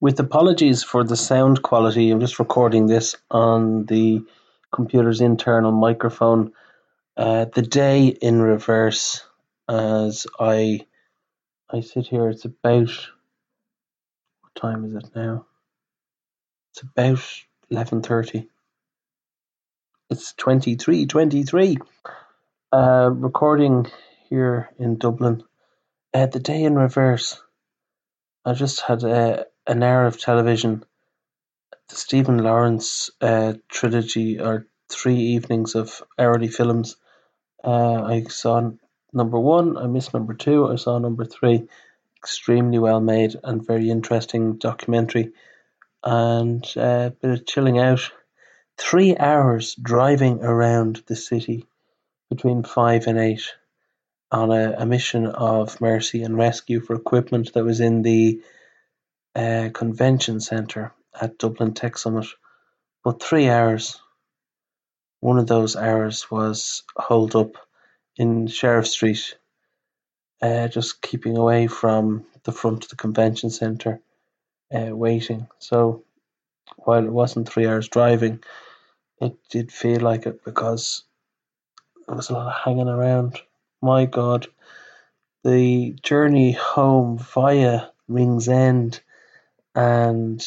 With apologies for the sound quality, I'm just recording this on the computer's internal microphone. The day in reverse, as I sit here. It's about, what time is it now? It's about 11:30. It's 23:23. Recording here in Dublin. The day in reverse. I just had an hour of television. The Stephen Lawrence trilogy, or 3 evenings of hourly films. I saw number one, I missed number two, I saw number three. Extremely well made and very interesting documentary, and a bit of chilling out. 3 hours driving around the city between 5 and 8 on a mission of mercy and rescue for equipment that was in the convention centre at Dublin Tech Summit. But 3 hours, one of those hours was holed up in Sheriff Street, just keeping away from the front of the convention centre, waiting. So while it wasn't 3 hours driving, it did feel like it because there was a lot of hanging around. My God, the journey home via Ringsend and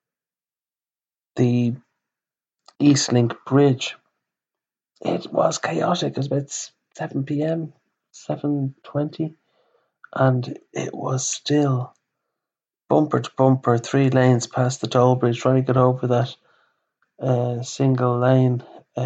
the Eastlink Bridge, it was chaotic. It was about 7 p.m, 7:20, and it was still bumper to bumper, 3 lanes past the toll bridge, trying to get over that single lane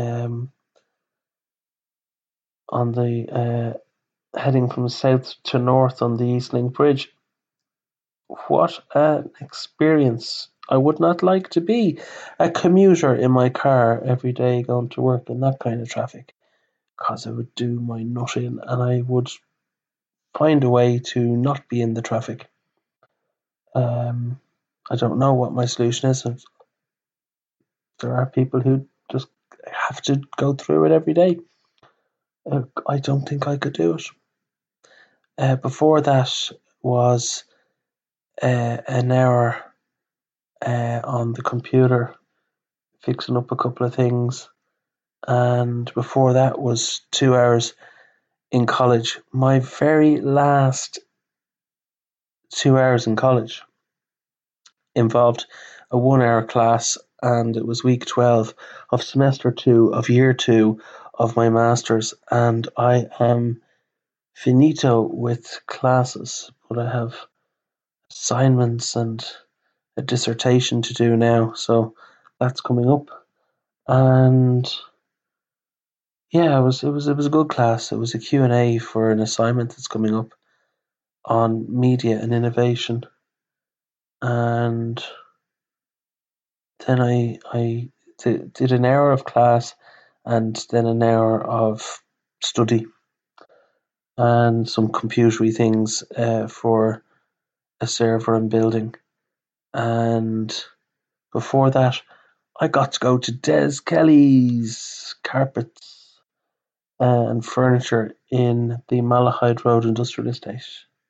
on the heading from south to north on the Eastlink Bridge. What an experience. I would not like to be a commuter in my car every day going to work in that kind of traffic, because it would do my nut in, and I would find a way to not be in the traffic. I don't know what my solution is. There are people who just have to go through it every day. I don't think I could do it. Before that was an hour on the computer fixing up a couple of things, and before that was 2 hours in college. My very last 2 hours in college involved a 1 hour class, and it was week 12 of semester 2 of year 2 of my master's, and I am finito with classes, but I have assignments and a dissertation to do now, so that's coming up. And yeah, it was a good class. It was a Q&A for an assignment that's coming up on media and innovation, and then I did an hour of class and then an hour of study and some computery things for a server I'm building. And before that, I got to go to Des Kelly's Carpets and Furniture in the Malahide Road Industrial Estate,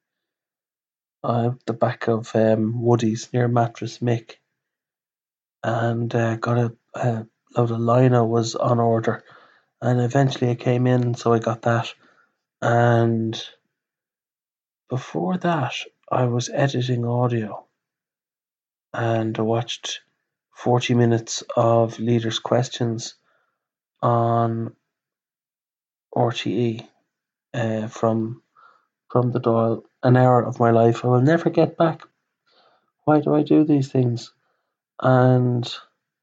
the back of Woody's near Mattress Mick, and got a load of lino was on order, and eventually it came in, so I got that. And before that, I was editing audio, and I watched 40 minutes of Leaders' Questions on RTE from the Dáil. An hour of my life I will never get back. Why do I do these things? And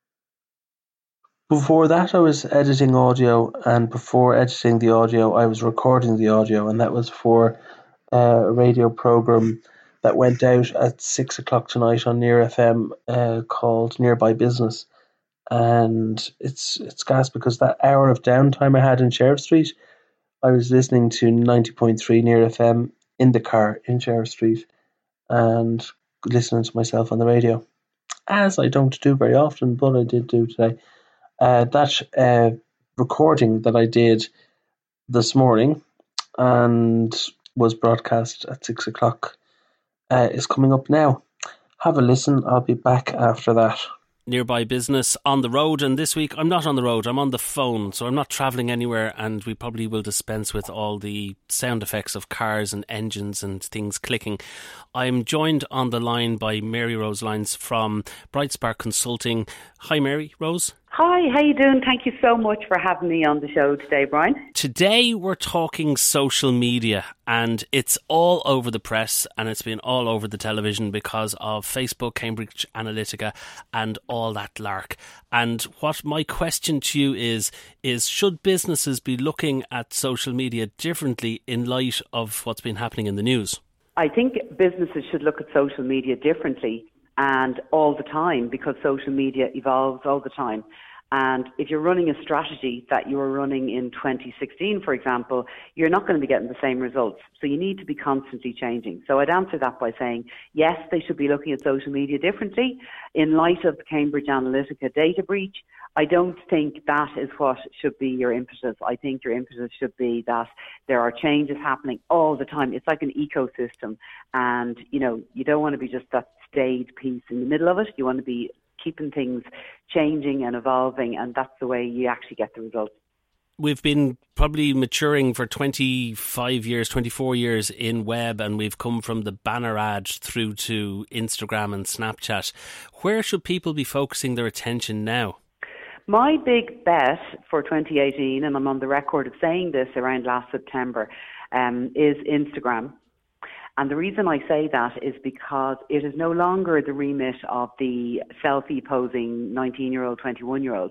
before that, I was editing audio, and before editing the audio, I was recording the audio, and that was for a radio program that went out at 6 o'clock tonight on Near FM, called Nearby Business. And it's gas because that hour of downtime I had in Sheriff Street, I was listening to 90.3 Near FM in the car in Sheriff Street and listening to myself on the radio, as I don't do very often, but I did do today. That recording that I did this morning and was broadcast at 6 o'clock is coming up now. have a listen. I'll be back after that. Nearby business on the road, and this week I'm not on the road, I'm on the phone, so I'm not travelling anywhere, and we probably will dispense with all the sound effects of cars and engines and things clicking. I'm joined on the line by Mary Rose Lyons from Brightspark Consulting. Hi Mary Rose. Hi, how you doing? Thank you so much for having me on the show today, Brian. Today we're talking social media, and it's all over the press and it's been all over the television because of Facebook, Cambridge Analytica and all that lark. And what my question to you is should businesses be looking at social media differently in light of what's been happening in the news? I think businesses should look at social media differently and all the time, because social media evolves all the time. And if you're running a strategy that you were running in 2016, for example, you're not going to be getting the same results. So you need to be constantly changing. So I'd answer that by saying, yes, they should be looking at social media differently. In light of the Cambridge Analytica data breach, I don't think that is what should be your impetus. I think your impetus should be that there are changes happening all the time. It's like an ecosystem. And, you don't want to be just that staid piece in the middle of it. You want to be keeping things changing and evolving, and that's the way you actually get the results. We've been probably maturing for 25 years, 24 years in web, and we've come from the banner ad through to Instagram and Snapchat. Where should people be focusing their attention now? My big bet for 2018, and I'm on the record of saying this around last September, is Instagram. And the reason I say that is because it is no longer the remit of the selfie-posing 19-year-old, 21-year-old.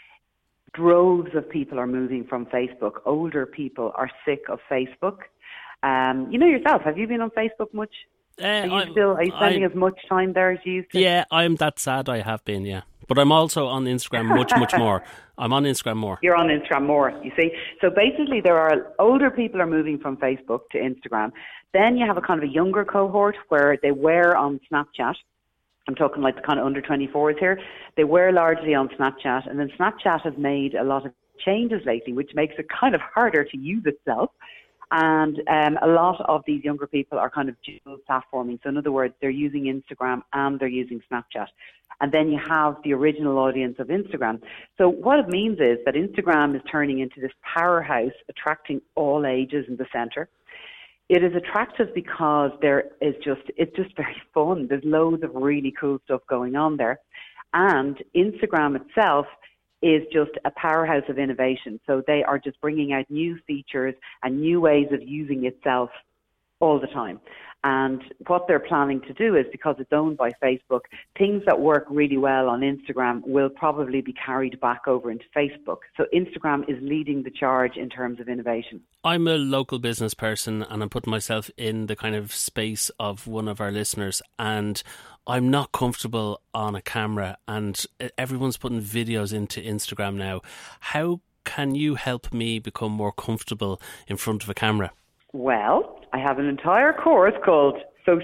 Droves of people are moving from Facebook. Older people are sick of Facebook. Yourself, have you been on Facebook much? Are you spending as much time there as you used to? Yeah, I'm that sad I have been, yeah. But I'm also on Instagram much more. I'm on Instagram more. You're on Instagram more, you see. So basically there are older people are moving from Facebook to Instagram. Then you have a kind of a younger cohort where they were on Snapchat. I'm talking like the kind of under 24s here. They were largely on Snapchat, and then Snapchat has made a lot of changes lately, which makes it kind of harder to use itself. And a lot of these younger people are kind of dual platforming. So in other words, they're using Instagram and they're using Snapchat. And then you have the original audience of Instagram. So what it means is that Instagram is turning into this powerhouse, attracting all ages in the centre. It is attractive because it's just very fun. There's loads of really cool stuff going on there. And Instagram itself is just a powerhouse of innovation. So they are just bringing out new features and new ways of using itself all the time. And what they're planning to do is, because it's owned by Facebook, things that work really well on Instagram will probably be carried back over into Facebook. So Instagram is leading the charge in terms of innovation. I'm a local business person and I'm putting myself in the kind of space of one of our listeners, and I'm not comfortable on a camera, and everyone's putting videos into Instagram now. How can you help me become more comfortable in front of a camera? Well, I have an entire course called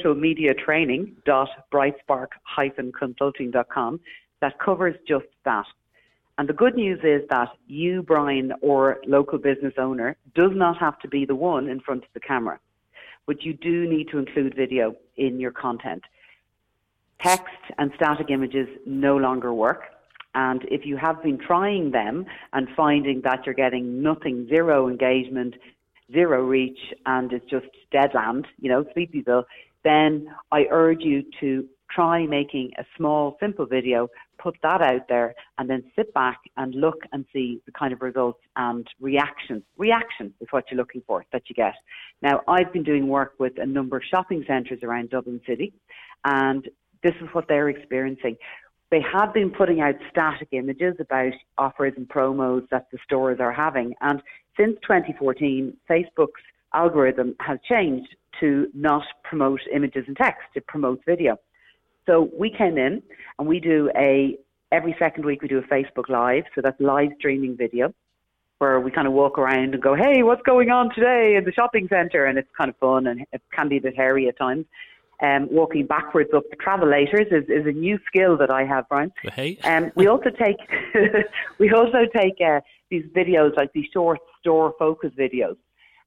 socialmediatraining.brightspark-consulting.com that covers just that. And the good news is that you, Brian, or local business owner, does not have to be the one in front of the camera. But you do need to include video in your content. Text and static images no longer work. And if you have been trying them and finding that you're getting nothing, zero engagement, zero reach, and it's just dead land, Sleepyville, then I urge you to try making a small, simple video, put that out there, and then sit back and look and see the kind of results and reaction. Reaction is what you're looking for, that you get. Now, I've been doing work with a number of shopping centres around Dublin City, and this is what they're experiencing. They have been putting out static images about offers and promos that the stores are having. And since 2014, Facebook's algorithm has changed to not promote images and text. It promotes video. So we came in and we do every second week we do a Facebook Live. So that's live streaming video where we kind of walk around and go, hey, what's going on today in the shopping centre? And it's kind of fun and it can be a bit hairy at times. Walking backwards up the travelators is a new skill that I have, Brian. Hey. We also take these videos, like these short store focus videos,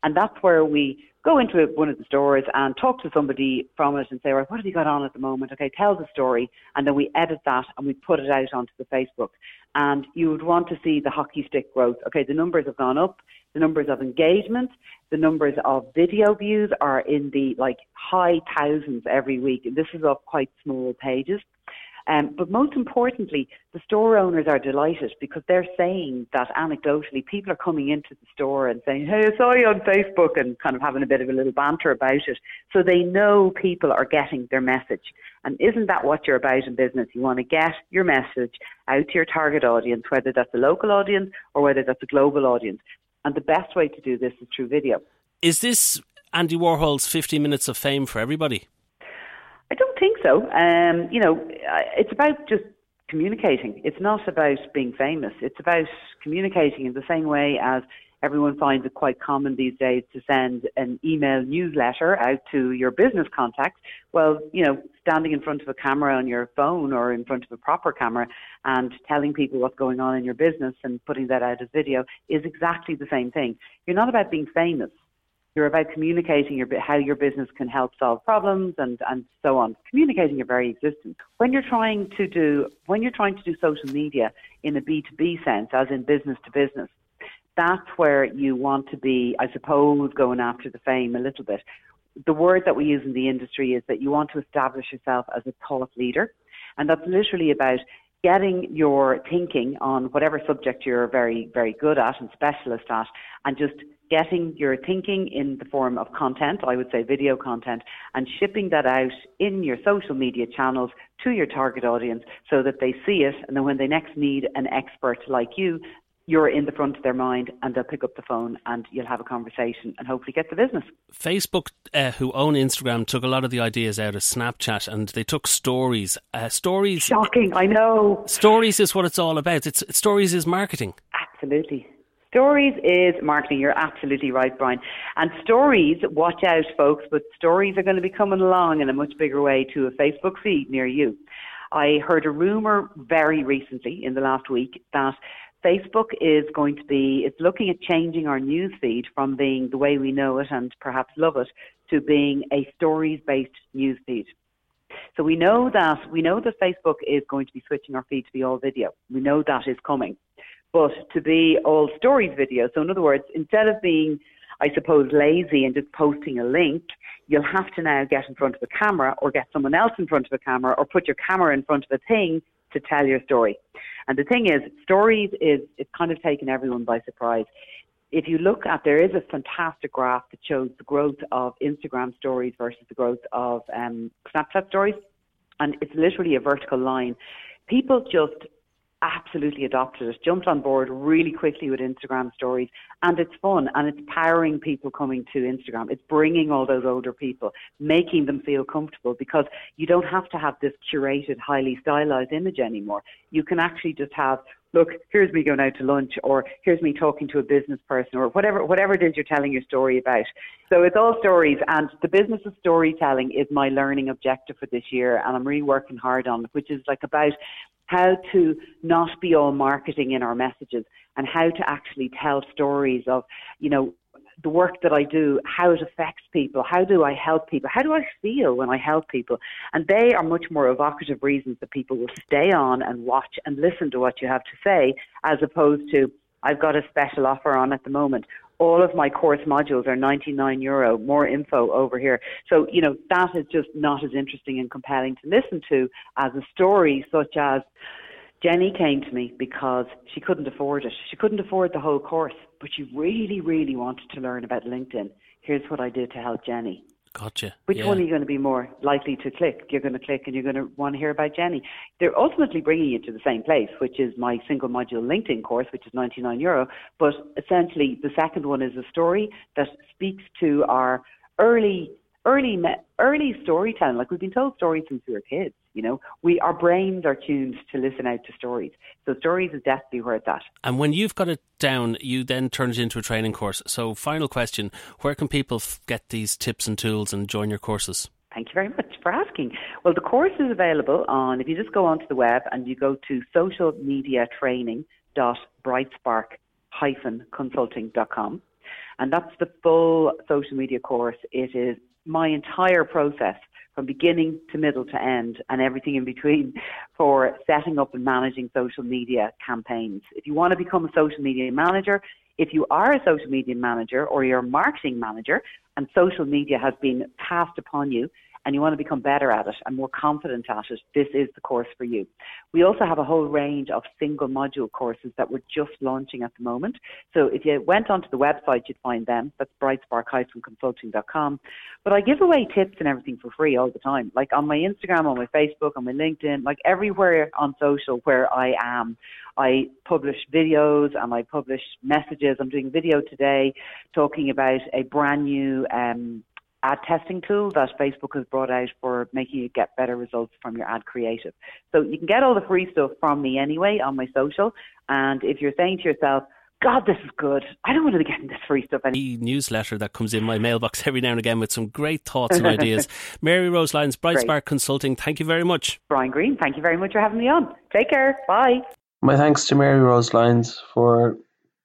And that's where we go into one of the stores and talk to somebody from it and say, right, what have you got on at the moment? Okay, tell the story. And then we edit that and we put it out onto the Facebook. And you would want to see the hockey stick growth. Okay, the numbers have gone up, the numbers of engagement, the numbers of video views are in the high thousands every week. And this is off quite small pages. But most importantly, the store owners are delighted because they're saying that anecdotally people are coming into the store and saying, hey, I saw you on Facebook, and kind of having a bit of a little banter about it. So they know people are getting their message. And isn't that what you're about in business? You want to get your message out to your target audience, whether that's a local audience or whether that's a global audience. And the best way to do this is through video. Is this Andy Warhol's 50 minutes of fame for everybody? I don't think so. It's about just communicating. It's not about being famous. It's about communicating in the same way as everyone finds it quite common these days to send an email newsletter out to your business contacts. Well, standing in front of a camera on your phone or in front of a proper camera and telling people what's going on in your business and putting that out as video is exactly the same thing. You're not about being famous. You're about communicating how your business can help solve problems and so on. Communicating your very existence. When you're trying to do social media in a B2B sense, as in business to business, that's where you want to be, I suppose, going after the fame a little bit. The word that we use in the industry is that you want to establish yourself as a thought leader. And that's literally about getting your thinking on whatever subject you're very, very good at and specialist at, and just getting your thinking in the form of content, I would say video content, and shipping that out in your social media channels to your target audience so that they see it, and then when they next need an expert like you, you're in the front of their mind and they'll pick up the phone and you'll have a conversation and hopefully get the business. Facebook, who own Instagram, took a lot of the ideas out of Snapchat and they took stories. Stories. Shocking, I know. Stories is what it's all about. Stories is marketing. Absolutely. Stories is marketing. You're absolutely right, Brian. And stories, watch out, folks, but stories are going to be coming along in a much bigger way to a Facebook feed near you. I heard a rumour very recently in the last week that Facebook is it's looking at changing our news feed from being the way we know it and perhaps love it to being a stories-based news feed. So we know that Facebook is going to be switching our feed to be all video. We know that is coming. But to be all stories video, so in other words, instead of being, I suppose, lazy and just posting a link, you'll have to now get in front of a camera or get someone else in front of a camera or put your camera in front of a thing to tell your story. And the thing is, stories it's kind of taken everyone by surprise. If you look at, there is a fantastic graph that shows the growth of Instagram stories versus the growth of Snapchat stories. And it's literally a vertical line. People just absolutely adopted it, jumped on board really quickly with Instagram stories, and it's fun and it's powering people coming to Instagram. It's bringing all those older people, making them feel comfortable because you don't have to have this curated, highly stylized image anymore. You can actually just have, look, here's me going out to lunch, or here's me talking to a business person, or whatever it is you're telling your story about. So it's all stories, and the business of storytelling is my learning objective for this year, and I'm really working hard on it, which is about how to not be all marketing in our messages and how to actually tell stories of, the work that I do, how it affects people, how do I help people, how do I feel when I help people? And they are much more evocative reasons that people will stay on and watch and listen to what you have to say, as opposed to, I've got a special offer on at the moment. All of my course modules are €99, more info over here. So, that is just not as interesting and compelling to listen to as a story such as Jenny came to me because she couldn't afford it. She couldn't afford the whole course, but she really, really wanted to learn about LinkedIn. Here's what I did to help Jenny. Gotcha. Which one are you going to be more likely to click? You're going to click and you're going to want to hear about Jenny. They're ultimately bringing you to the same place, which is my single module LinkedIn course, which is €99. But essentially, the second one is a story that speaks to our early storytelling. Like, we've been told stories since we were kids. Our brains are tuned to listen out to stories. So stories is definitely where it's at. And when you've got it down, you then turn it into a training course. So final question, where can people get these tips and tools and join your courses? Thank you very much for asking. Well, the course is available if you just go onto the web and you go to socialmediatraining.brightspark-consulting.com. And that's the full social media course. It is my entire process from beginning to middle to end and everything in between for setting up and managing social media campaigns. If you want to become a social media manager, if you are a social media manager or you're a marketing manager and social media has been passed upon you and you want to become better at it and more confident at it, this is the course for you. We also have a whole range of single module courses that we're just launching at the moment. So if you went onto the website, you'd find them. That's brightspark-consulting.com. But I give away tips and everything for free all the time. Like on my Instagram, on my Facebook, on my LinkedIn, like everywhere on social where I am. I publish videos and I publish messages. I'm doing a video today talking about a brand new ad testing tool that Facebook has brought out for making you get better results from your ad creative. So you can get all the free stuff from me anyway on my social. And if you're saying to yourself, God, this is good, I don't want to be getting this free stuff anymore. E-newsletter that comes in my mailbox every now and again with some great thoughts and ideas. Mary Rose Lyons, Brightspark Consulting, thank you very much. Brian Green, thank you very much for having me on. Take care. Bye. My thanks to Mary Rose Lyons for,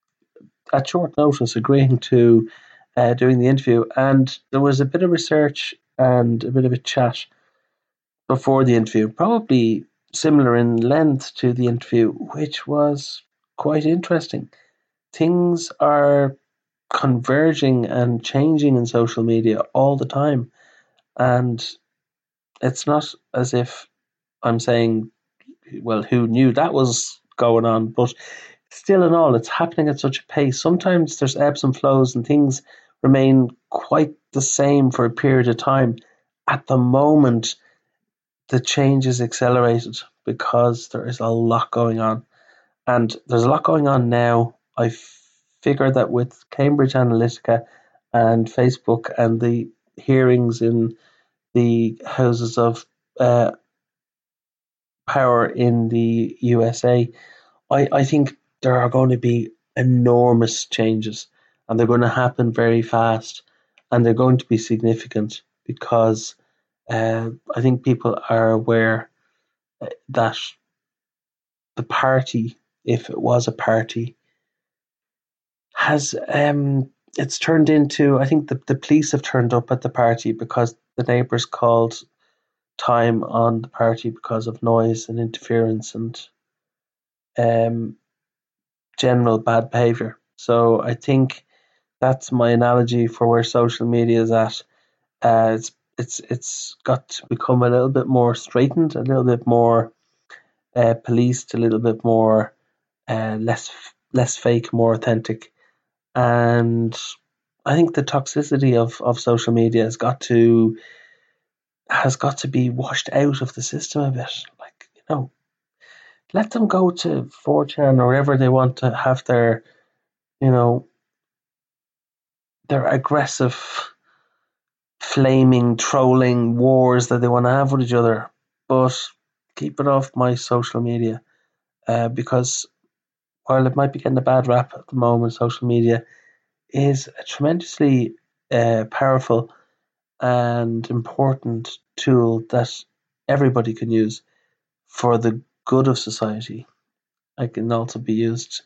at short notice, agreeing to doing the interview. And there was a bit of research and a bit of a chat before the interview, probably similar in length to the interview, which was quite interesting. Things are converging and changing in social media all the time. And it's not as if I'm saying, well, who knew that was going on? But still in all, it's happening at such a pace. Sometimes there's ebbs and flows and things remain quite the same for a period of time. At the moment, the change is accelerated because there is a lot going on. And there's a lot going on now. I figure that with Cambridge Analytica and Facebook and the hearings in the Houses of Power in the USA, I think there are going to be enormous changes and they're going to happen very fast and they're going to be significant because I think people are aware that the party, if it was a party, has it's turned into, I think the police have turned up at the party because the neighbours called time on the party because of noise and interference and general bad behaviour. So I think that's my analogy for where social media is at. It's got to become a little bit more straightened, a little bit more policed, a little bit more less fake, more authentic. And I think the toxicity of social media has got to be washed out of the system a bit. Like, let them go to 4chan or wherever they want to have their, their aggressive, flaming, trolling wars that they want to have with each other. But keep it off my social media because while it might be getting a bad rap at the moment, social media is a tremendously powerful and important tool that everybody can use for the good of society. It can also be used,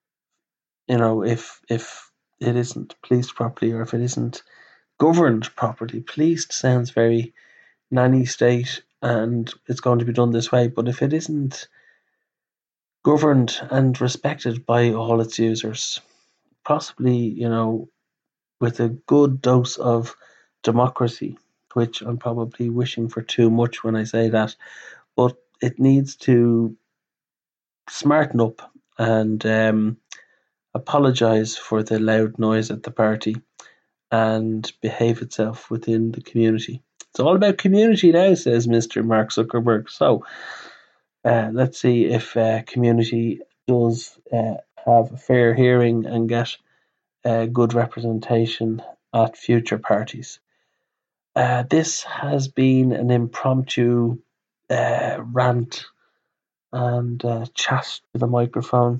if it isn't policed properly or if it isn't governed properly. Policed sounds very nanny state and it's going to be done this way, but if it isn't governed and respected by all its users, possibly, with a good dose of democracy, which I'm probably wishing for too much when I say that, but it needs to smarten up and apologise for the loud noise at the party and behave itself within the community. It's all about community now, says Mr. Mark Zuckerberg. So let's see if community does have a fair hearing and get good representation at future parties. This has been an impromptu rant and chat to the microphone.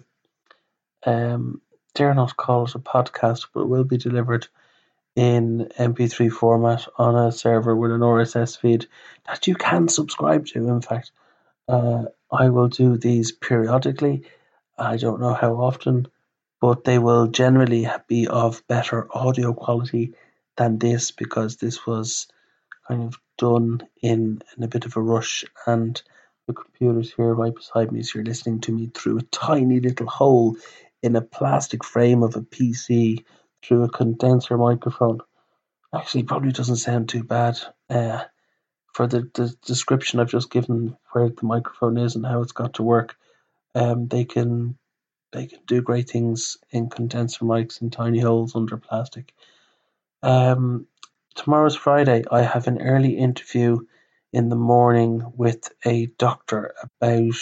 Dare not call it a podcast, but it will be delivered in MP3 format on a server with an RSS feed that you can subscribe to. In fact, I will do these periodically. I don't know how often, but they will generally be of better audio quality than this, because this was kind of done in a bit of a rush, and the computer's here right beside me, so you're listening to me through a tiny little hole in a plastic frame of a PC through a condenser microphone. Actually, probably doesn't sound too bad. For the description I've just given where the microphone is and how it's got to work, they can do great things in condenser mics in tiny holes under plastic. Tomorrow's Friday. I have an early interview in the morning with a doctor about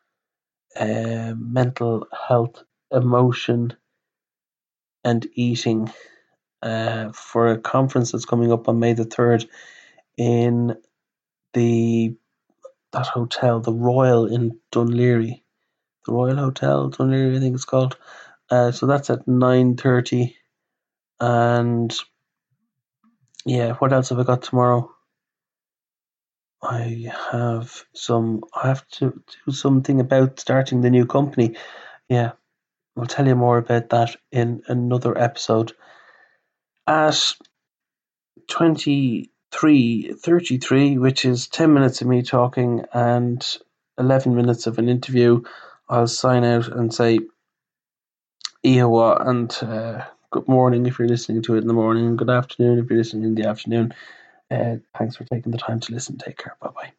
mental health, emotion, and eating for a conference that's coming up on May the 3rd in that hotel, the Royal in Dunleary. The Royal Hotel, Dunleary, I think it's called. So that's at 9:30. And yeah, what else have I got tomorrow? I have to do something about starting the new company. Yeah, I'll tell you more about that in another episode. At 23:33, which is 10 minutes of me talking and 11 minutes of an interview, I'll sign out and say Ihawa, and good morning if you're listening to it in the morning, and good afternoon if you're listening in the afternoon. Thanks for taking the time to listen. Take care. Bye bye.